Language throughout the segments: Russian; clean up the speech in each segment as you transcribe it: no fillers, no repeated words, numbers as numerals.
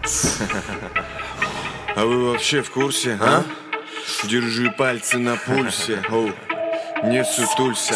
А вы вообще в курсе, а? Держи пальцы на пульсе, оу, не сутулься.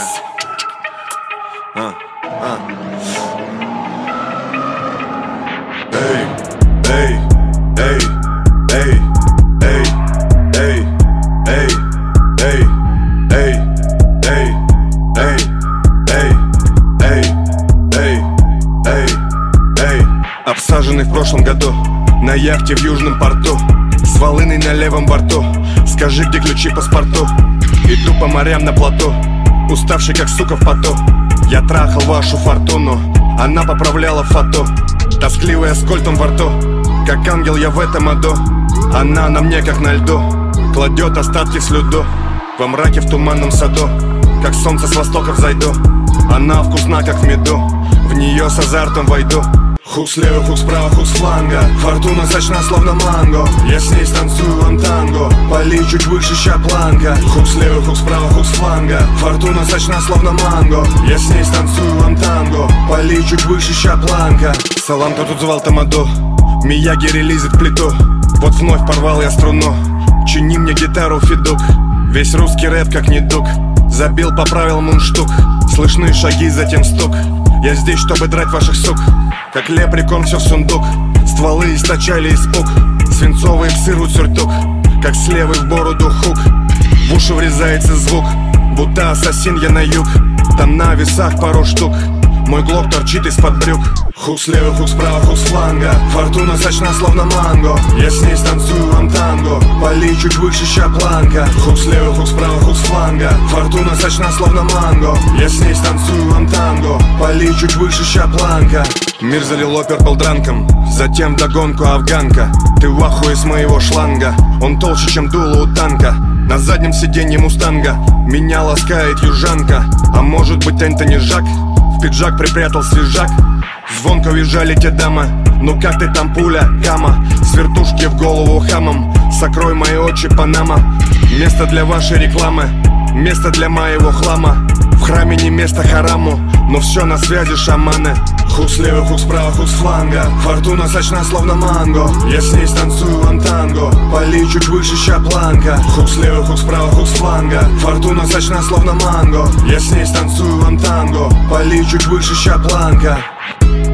Эй, эй, эй, эй, эй, эй, эй, эй, эй, эй, эй, эй, эй, эй, эй, эй. Обсаженный в прошлом году на яхте в Южном порту, с волыной на левом борту. Скажи, где ключи паспорту? Иду по морям на плоту, уставший как сука в поту. Я трахал вашу фортуну, она поправляла фото. Тоскливый аскольтом во рту, как ангел я в этом аду. Она на мне как на льду, кладет остатки слюду. Во мраке в туманном саду, как солнце с востока взойду. Она вкусна как в меду, в нее с азартом войду. Хук слева, хук справа, хук с фланга. Фортуна сочна, словно манго. Я с ней станцую вам танго. Поли чуть выше, ща планка. Хук слева, хук справа, хук с фланга. Фортуна сочна, словно манго. Я с ней станцую вам танго. Поли чуть выше, ща планка. Салам, кто тут звал тамаду? Мияги релизит плиту. Вот вновь порвал я струну. Чини мне гитару, фидук. Весь русский рэп как недуг. Забил, поправил мундштук. Слышны шаги, затем стук. Я здесь, чтобы драть ваших сук. Как лепрекон все в сундук. Стволы источали испуг. Свинцовые псы рвут сюртук. Как с левой в бороду хук. В уши врезается звук, будто ассасин я на юг. Там на весах пару штук. Мой глок торчит из-под брюк. Хук слева, хук справа, хук с фланга. Фортуна сочна, словно манго. Я с ней станцую вам танго. Поли чуть выше, ща планка. Хук слева, хук справа, хук с фланга. Фортуна сочна, словно манго. Я с ней станцую вам танго. Поли чуть выше, ща планка. Мир залило перпл дранком, затем вдогонку афганка. Ты в ахуе с моего шланга. Он толще, чем дуло у танка. На заднем сиденье мустанга меня ласкает южанка. А может быть Энтони Жак? В пиджак припрятал свежак. Звонко визжали те дамы. Ну как ты там, пуля, кама? С вертушки в голову хамом. Сокрой мои очи, Панама. Место для вашей рекламы, место для моего хлама. В храме не место хараму, но все на связи шаманы. Хук слева, хук справа, хук с фланга. Фортуна сочна, словно манго. Я с ней станцую вам танго. Поли чуть выше, ща планка. Хук слева, хук справа, хук с фланга. Фортуна сочна, словно манго. Я с ней станцую вам танго. Поли чуть выше, ща планка.